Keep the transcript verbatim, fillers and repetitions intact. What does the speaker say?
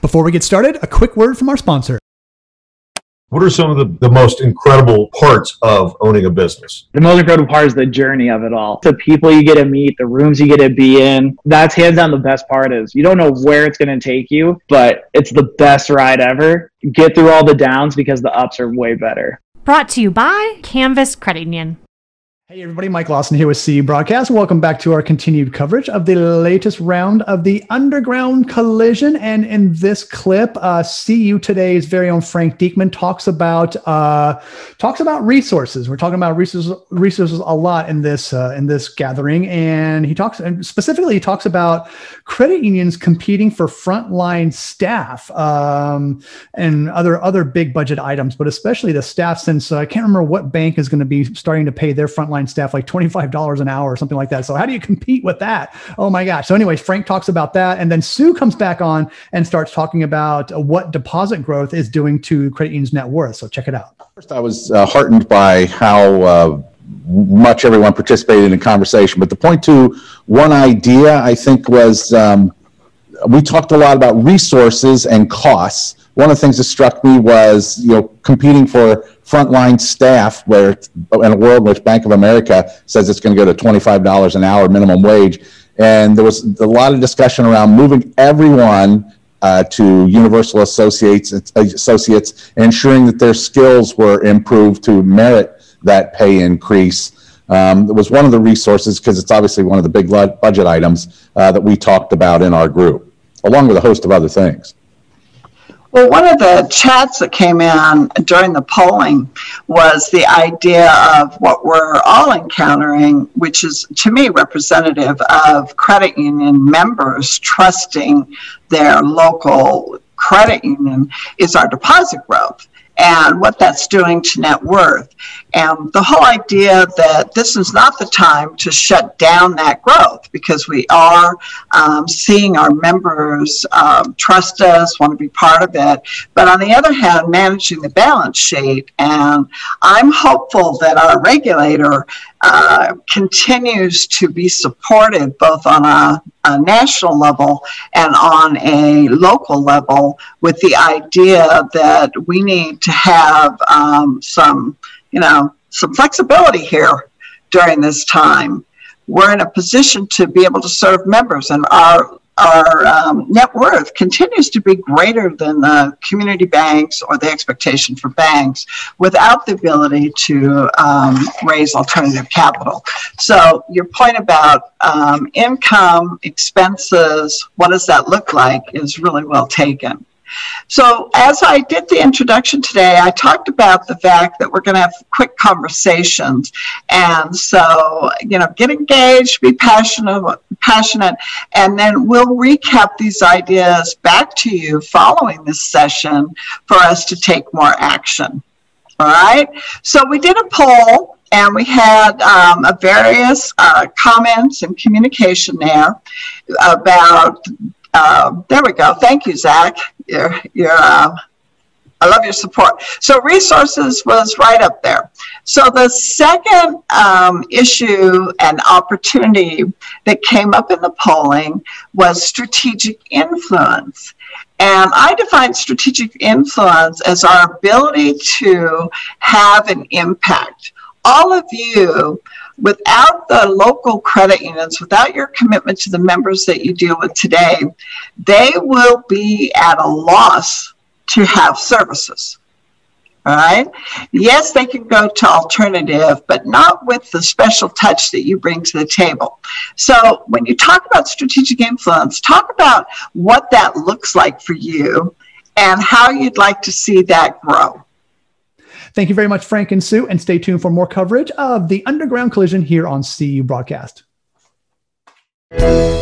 Before we get started, a quick word from our sponsor. What are some of the, the most incredible parts of owning a business? The most incredible part is the journey of it all. The people you get to meet, the rooms you get to be in. That's hands down the best part is you don't know where it's going to take you, but it's the best ride ever. Get through all the downs because the ups are way better. Brought to you by Canvas Credit Union. Hey everybody, Mike Lawson here with C U Broadcast. Welcome back to our continued coverage of the latest round of the Underground Collision. And in this clip, uh, C U Today's very own Frank Diekman talks about uh, talks about resources. We're talking about resources resources a lot in this uh, in this gathering, and he talks and specifically he talks about credit unions competing for frontline staff um, and other other big budget items, but especially the staff. Since uh, I can't remember what bank is going to be starting to pay their frontline staff like twenty-five dollars an hour or something like that. So how do you compete with that? Oh my gosh. So anyways, Frank talks about that. And then Sue comes back on and starts talking about what deposit growth is doing to credit unions' net worth. So check it out. First, I was uh, heartened by how uh, much everyone participated in the conversation. But the point to one idea, I think, was um, we talked a lot about resources and costs. One of the things that struck me was, you know, competing for frontline staff, where in a world in which Bank of America says it's going to go to twenty-five dollars an hour minimum wage. And there was a lot of discussion around moving everyone uh, to Universal Associates, Associates, and ensuring that their skills were improved to merit that pay increase. Um, it was one of the resources, because it's obviously one of the big budget items uh, that we talked about in our group, along with a host of other things. Well, one of the chats that came in during the polling was the idea of what we're all encountering, which is, to me, representative of credit union members trusting their local credit union, is our deposit growth and what that's doing to net worth. And the whole idea that this is not the time to shut down that growth, because we are um, seeing our members um, trust us, want to be part of it. But on the other hand, managing the balance sheet. And I'm hopeful that our regulator uh, continues to be supportive both on a, a national level and on a local level, with the idea that we need to have um, some, you know, some flexibility here during this time. We're in a position to be able to serve members, and our our um, net worth continues to be greater than the community banks or the expectation for banks, without the ability to um, raise alternative capital. So your point about um, income, expenses, what does that look like, is really well taken. So as I did the introduction today, I talked about the fact that we're going to have quick conversations. And so, you know, get engaged, be passionate, passionate, and then we'll recap these ideas back to you following this session for us to take more action. All right. So we did a poll, and we had um, a various uh, comments and communication there about Uh, there we go. Thank you, Zach. You're, you're, uh, I love your support. So resources was right up there. So the second um, issue and opportunity that came up in the polling was strategic influence. And I define strategic influence as our ability to have an impact. All of you, without the local credit unions, without your commitment to the members that you deal with today, they will be at a loss to have services. All right? Yes, they can go to alternative, but not with the special touch that you bring to the table. So when you talk about strategic influence, talk about what that looks like for you and how you'd like to see that grow. Thank you very much, Frank and Sue, and stay tuned for more coverage of the Underground Collision here on C U Broadcast.